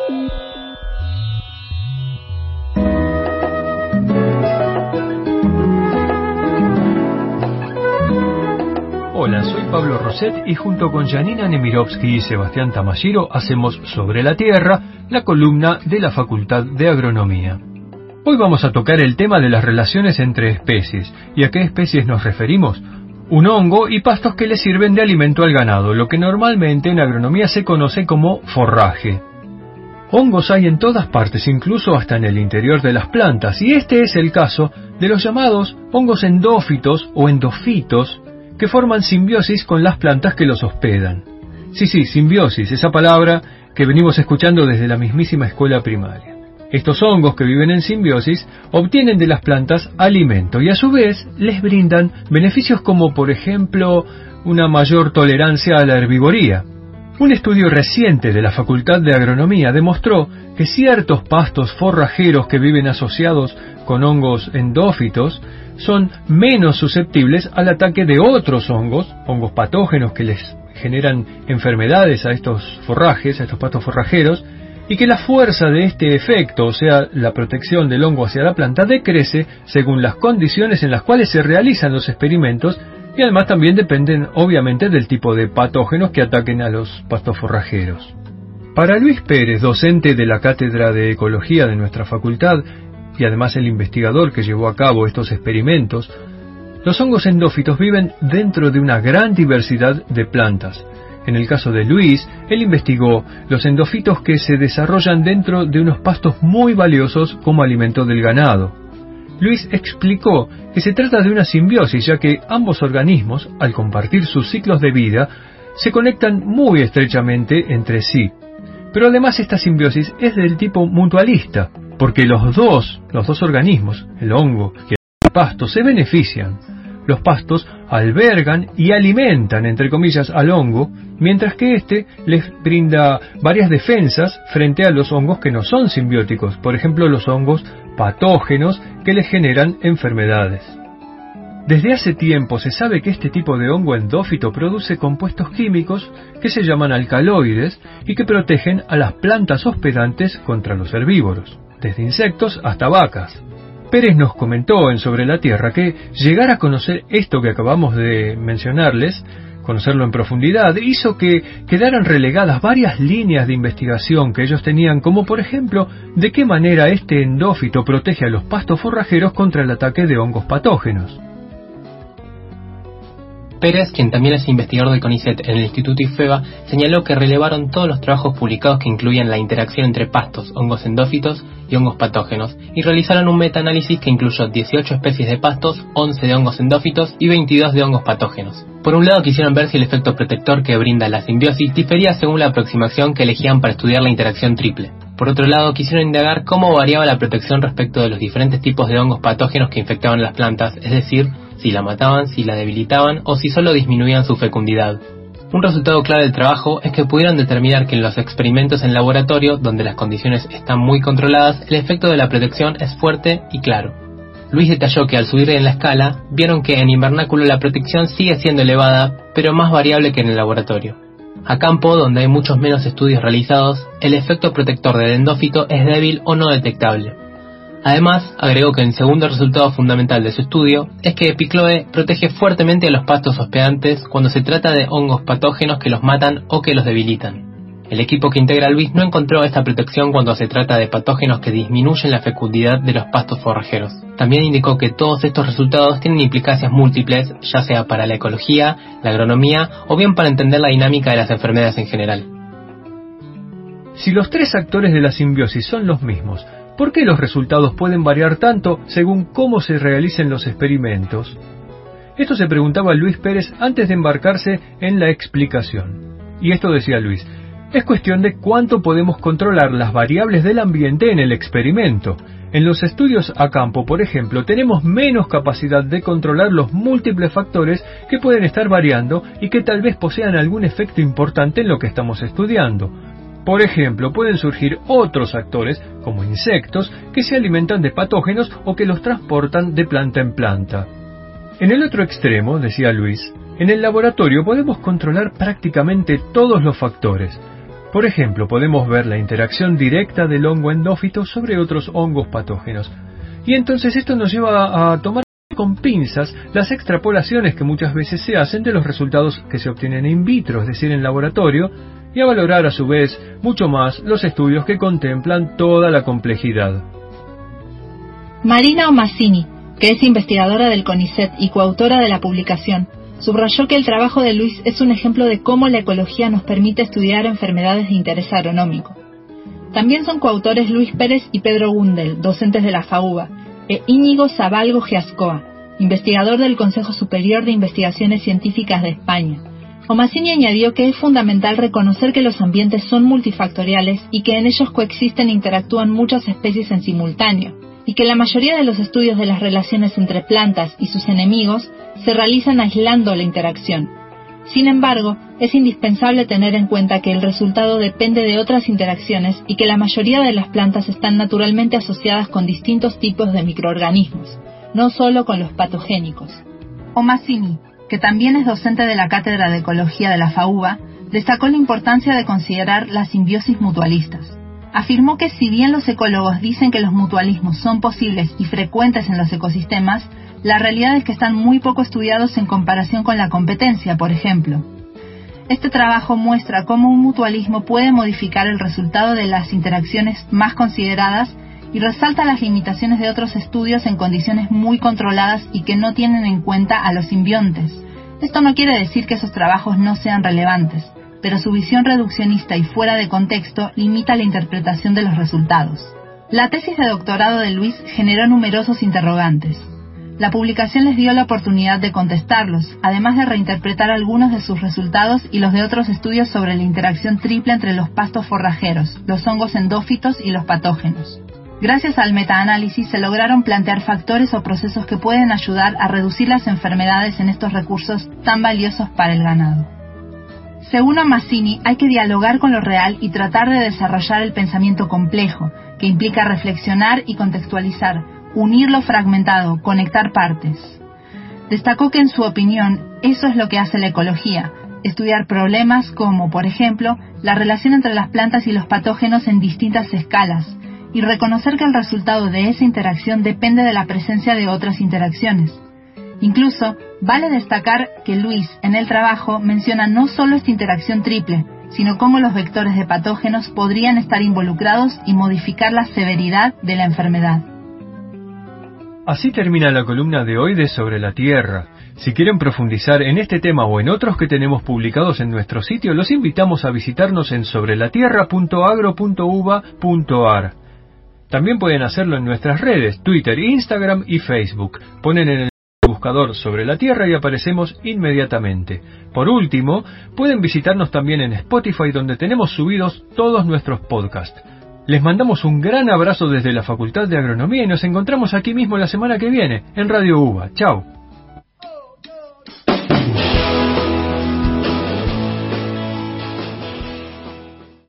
Hola, soy Pablo Roset y junto con Janina Nemirovsky y Sebastián Tamashiro hacemos Sobre la Tierra, la columna de la Facultad de Agronomía. Hoy vamos a tocar el tema de las relaciones entre especies. ¿Y a qué especies nos referimos? Un hongo y pastos que le sirven de alimento al ganado, lo que normalmente en agronomía se conoce como forraje. Hongos hay en todas partes, incluso hasta en el interior de las plantas, y este es el caso de los llamados hongos endófitos o endofitos, que forman simbiosis con las plantas que los hospedan. Sí, simbiosis, esa palabra que venimos escuchando desde la mismísima escuela primaria. Estos hongos que viven en simbiosis obtienen de las plantas alimento y a su vez les brindan beneficios como, por ejemplo, una mayor tolerancia a la herbivoría. Un estudio reciente de la Facultad de Agronomía demostró que ciertos pastos forrajeros que viven asociados con hongos endófitos son menos susceptibles al ataque de otros hongos patógenos que les generan enfermedades a estos forrajes, a estos pastos forrajeros, y que la fuerza de este efecto, o sea, la protección del hongo hacia la planta, decrece según las condiciones en las cuales se realizan los experimentos, y además también dependen obviamente del tipo de patógenos que ataquen a los pastos forrajeros. Para Luis Pérez, docente de la Cátedra de Ecología de nuestra facultad, y además el investigador que llevó a cabo estos experimentos, los hongos endófitos viven dentro de una gran diversidad de plantas. En el caso de Luis, él investigó los endófitos que se desarrollan dentro de unos pastos muy valiosos como alimento del ganado. Luis explicó que se trata de una simbiosis, ya que ambos organismos, al compartir sus ciclos de vida, se conectan muy estrechamente entre sí. Pero además esta simbiosis es del tipo mutualista, porque los dos organismos, el hongo y el pasto, se benefician. Los pastos albergan y alimentan, entre comillas, al hongo, mientras que éste les brinda varias defensas frente a los hongos que no son simbióticos, por ejemplo, los hongos patógenos que les generan enfermedades. Desde hace tiempo se sabe que este tipo de hongo endófito produce compuestos químicos que se llaman alcaloides y que protegen a las plantas hospedantes contra los herbívoros, desde insectos hasta vacas. Pérez nos comentó en Sobre la Tierra que llegar a conocer esto que acabamos de mencionarles, conocerlo en profundidad, hizo que quedaran relegadas varias líneas de investigación que ellos tenían, como por ejemplo, de qué manera este endófito protege a los pastos forrajeros contra el ataque de hongos patógenos. Pérez, quien también es investigador de CONICET en el Instituto IFEBA, señaló que relevaron todos los trabajos publicados que incluían la interacción entre pastos, hongos endófitos y hongos patógenos, y realizaron un metaanálisis que incluyó 18 especies de pastos, 11 de hongos endófitos y 22 de hongos patógenos. Por un lado quisieron ver si el efecto protector que brinda la simbiosis difería según la aproximación que elegían para estudiar la interacción triple. Por otro lado, quisieron indagar cómo variaba la protección respecto de los diferentes tipos de hongos patógenos que infectaban las plantas, es decir, si la mataban, si la debilitaban o si solo disminuían su fecundidad. Un resultado clave del trabajo es que pudieron determinar que en los experimentos en laboratorio, donde las condiciones están muy controladas, el efecto de la protección es fuerte y claro. Luis detalló que al subir en la escala, vieron que en invernáculo la protección sigue siendo elevada, pero más variable que en el laboratorio. A campo, donde hay muchos menos estudios realizados, el efecto protector del endófito es débil o no detectable. Además, agregó que el segundo resultado fundamental de su estudio es que Epicloe protege fuertemente a los pastos hospedantes cuando se trata de hongos patógenos que los matan o que los debilitan. El equipo que integra a Luis no encontró esta protección cuando se trata de patógenos que disminuyen la fecundidad de los pastos forrajeros. También indicó que todos estos resultados tienen implicancias múltiples, ya sea para la ecología, la agronomía o bien para entender la dinámica de las enfermedades en general. Si los tres actores de la simbiosis son los mismos, ¿por qué los resultados pueden variar tanto según cómo se realicen los experimentos? Esto se preguntaba Luis Pérez antes de embarcarse en la explicación. Y esto decía Luis: es cuestión de cuánto podemos controlar las variables del ambiente en el experimento. En los estudios a campo, por ejemplo, tenemos menos capacidad de controlar los múltiples factores que pueden estar variando y que tal vez posean algún efecto importante en lo que estamos estudiando. Por ejemplo, pueden surgir otros actores, como insectos, que se alimentan de patógenos o que los transportan de planta en planta. En el otro extremo, decía Luis, en el laboratorio podemos controlar prácticamente todos los factores. Por ejemplo, podemos ver la interacción directa del hongo endófito sobre otros hongos patógenos. Y entonces esto nos lleva a tomar con pinzas las extrapolaciones que muchas veces se hacen de los resultados que se obtienen in vitro, es decir, en laboratorio, y a valorar a su vez mucho más los estudios que contemplan toda la complejidad. Marina Omasini, que es investigadora del CONICET y coautora de la publicación, subrayó que el trabajo de Luis es un ejemplo de cómo la ecología nos permite estudiar enfermedades de interés agronómico. También son coautores Luis Pérez y Pedro Gundel, docentes de la FAUBA, e Íñigo Zabalgo Giascoa, investigador del Consejo Superior de Investigaciones Científicas de España. Omasini añadió que es fundamental reconocer que los ambientes son multifactoriales y que en ellos coexisten e interactúan muchas especies en simultáneo, y que la mayoría de los estudios de las relaciones entre plantas y sus enemigos se realizan aislando la interacción. Sin embargo, es indispensable tener en cuenta que el resultado depende de otras interacciones y que la mayoría de las plantas están naturalmente asociadas con distintos tipos de microorganismos, no solo con los patogénicos. Omasini, que también es docente de la Cátedra de Ecología de la FAUBA, destacó la importancia de considerar las simbiosis mutualistas. Afirmó que si bien los ecólogos dicen que los mutualismos son posibles y frecuentes en los ecosistemas, la realidad es que están muy poco estudiados en comparación con la competencia, por ejemplo. Este trabajo muestra cómo un mutualismo puede modificar el resultado de las interacciones más consideradas y resalta las limitaciones de otros estudios en condiciones muy controladas y que no tienen en cuenta a los simbiontes. Esto no quiere decir que esos trabajos no sean relevantes, pero su visión reduccionista y fuera de contexto limita la interpretación de los resultados. La tesis de doctorado de Luis generó numerosos interrogantes. La publicación les dio la oportunidad de contestarlos, además de reinterpretar algunos de sus resultados y los de otros estudios sobre la interacción triple entre los pastos forrajeros, los hongos endófitos y los patógenos. Gracias al metaanálisis se lograron plantear factores o procesos que pueden ayudar a reducir las enfermedades en estos recursos tan valiosos para el ganado. Según Omasini, hay que dialogar con lo real y tratar de desarrollar el pensamiento complejo, que implica reflexionar y contextualizar, unir lo fragmentado, conectar partes. Destacó que en su opinión, eso es lo que hace la ecología, estudiar problemas como, por ejemplo, la relación entre las plantas y los patógenos en distintas escalas, y reconocer que el resultado de esa interacción depende de la presencia de otras interacciones. Incluso, vale destacar que Luis, en el trabajo, menciona no solo esta interacción triple, sino cómo los vectores de patógenos podrían estar involucrados y modificar la severidad de la enfermedad. Así termina la columna de hoy de Sobre la Tierra. Si quieren profundizar en este tema o en otros que tenemos publicados en nuestro sitio, los invitamos a visitarnos en sobrelatierra.agro.uva.ar. También pueden hacerlo en nuestras redes, Twitter, Instagram y Facebook. Ponen en el buscador Sobre la Tierra y aparecemos inmediatamente. Por último, pueden visitarnos también en Spotify, donde tenemos subidos todos nuestros podcasts. Les mandamos un gran abrazo desde la Facultad de Agronomía y nos encontramos aquí mismo la semana que viene, en Radio UBA. Chao.